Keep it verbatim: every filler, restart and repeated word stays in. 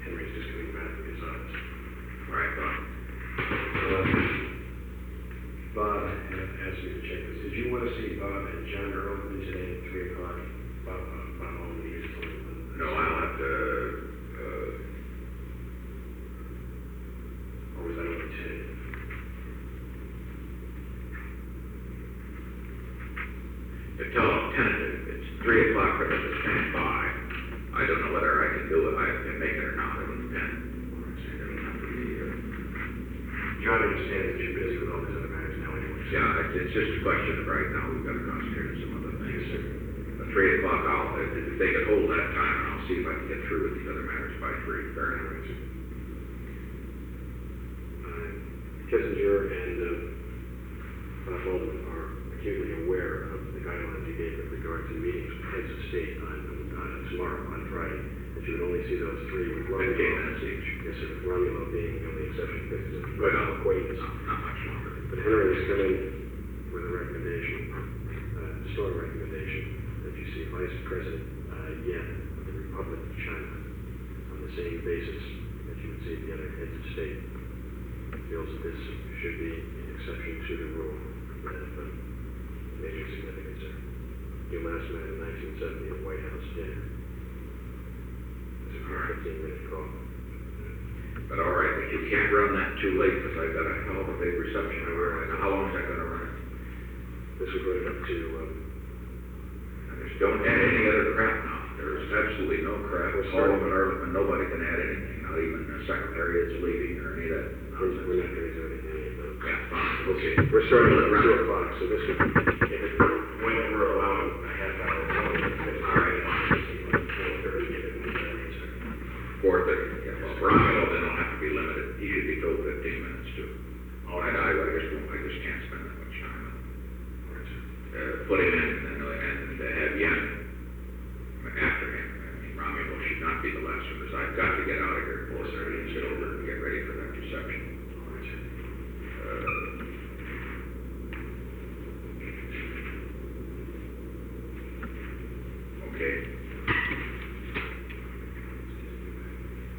Henry's just coming back from his office. All right, Bob. Uh, Bob had asked me to check this. Did you want to see Bob and John Earlman today at three o'clock? Bob, uh, Bob Holman is the only one. No, I'll have to, uh, Or was that over ten? to tell them tentative, it's three o'clock for them to stand by. I don't know whether I can do it, I can make it or not, it will depend. It doesn't have to be, uh, John understands that you're busy with all these other matters now anyway. so- yeah, it's, it's just a question of right now, we've got to concentrate on some other things. Yes, sir. At three o'clock, I'll, if if they can hold that time, and I'll see if I can get through with these other matters by three, fair enough. Uh, Kissinger and uh, Bob Holman are acutely aware of the guidelines you gave with regard to meetings with heads of state on, on tomorrow, on Friday, that you would only see those three with Romulo. Fifteen minutes each. Yes, sir, with Romulo being the only exception because it's a Well, personal acquaintance. Not not much longer. But Henry has come in with a recommendation, uh, a strong recommendation, that you see Vice President uh, Yen of the Republic of China on the same basis that you would see the other heads of state. Feels that this should be an exception to the rule that of uh, major significance, sir. You last met in nineteen seventy at White House dinner. It was a fifteen minute call. But all right, but you can't run that too late, because I've got a hell of a big reception over it. Now, how long is that gonna run? This would run it up to, um, And just don't add any other crap now. There's absolutely no crap. Sullivan, Ehrlichman, nobody can add anything, not even the secretary is leaving or any of that we're nonsense. we're not going to do anything of those. Yeah, fine, okay. We're starting at Run two it. o'clock, so this would, if it, when we're allowed a half hour, All right. four thirty, give it a minute, sir. Four thirty, yeah, well, Romeo, they don't have to be limited. He should be told fifteen minutes too. All I, right. I, I just won't, I just can't spend that much time. All right, sir. Uh, put him in and, and to have Yen after him. I mean, Romeo should not be the last one, because I've got to get out of here at four thirty and sit over and get ready for that reception. All right, sir. Uh,